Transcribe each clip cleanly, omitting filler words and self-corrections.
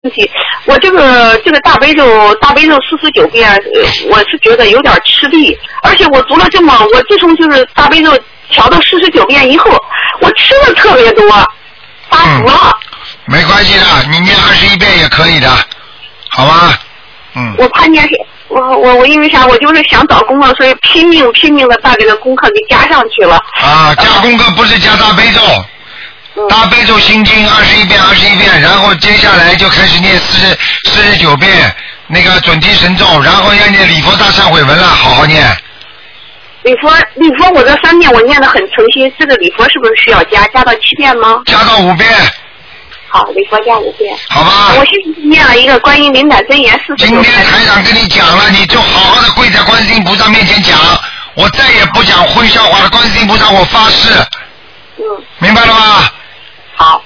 我这个大悲咒49遍，我是觉得有点吃力，而且我读了这么，我自从就是大悲咒调到49遍以后，我吃的特别多，发福了。 没关系的，你念21遍也可以的，好吧？ 我怕念我因为啥？我就是想找功课，所以拼命的把这个功课给加上去了。 啊，加功课不是加大悲咒。大悲咒心经21遍，然后接下来就开始念49遍那个准提神咒，然后要念礼佛大忏悔文了，好好念。 礼佛我这3遍我念得很诚心，这个礼佛是不是需要加到7遍吗？ 加到5遍。 好，礼佛加5遍。 好吧。 我现在念了一个观音灵感真言49遍。 今天台长跟你讲了，你就好好的跪在观世音菩萨面前讲，我再也不讲荤笑话了，观世音菩萨我发誓。明白了吗？ 好。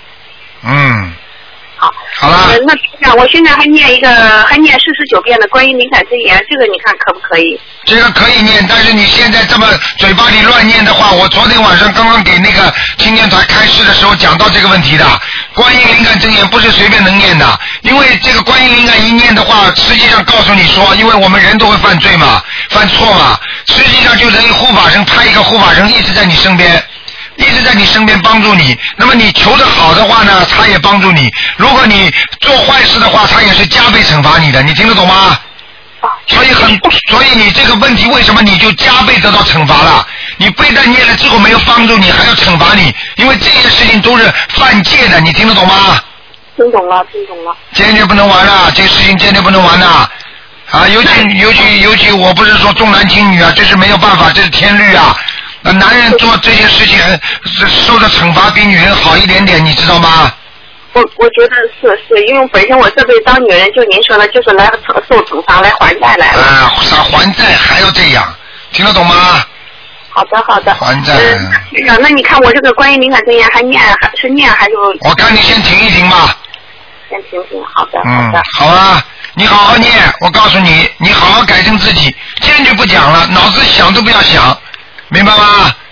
好了。 那这样，我现在还念49遍的观音灵感真言，这个你看可不可以？ 这个可以念，但是你现在这么嘴巴里乱念的话，我昨天晚上刚刚给那个青年团开示的时候讲到这个问题的。观音灵感真言不是随便能念的，因为这个观音灵感一念的话，实际上告诉你说，因为我们人都会犯罪嘛，犯错嘛，实际上就等于护法神派一个护法神一直在你身边。一直在你身边帮助你，那么你求得好的话呢，他也帮助你；如果你做坏事的话，他也是加倍惩罚你的，你听得懂吗？所以你这个问题为什么你就加倍得到惩罚了？你非但念了之后没有帮助你，还要惩罚你，因为这些事情都是犯戒的，你听得懂吗？ 听懂了。 坚决不能玩了，这个事情坚决不能玩的。啊，尤其我不是说重男轻女啊，这是没有办法，这是天律啊。男人做这些事情受的惩罚比女人好一点点，你知道吗？ 我觉得是因为本身我这辈子当女人，就您说的，就是来受惩罚来还债来了。 还债还要这样，听得懂吗？ 好的。 还债。 那你看我这个观音灵感真言还是？ 我看你先停一停吧。 先停，好的。 好啊，你好好念，我告诉你，你好好改正自己，坚决不讲了，脑子想都不要想。明白吗？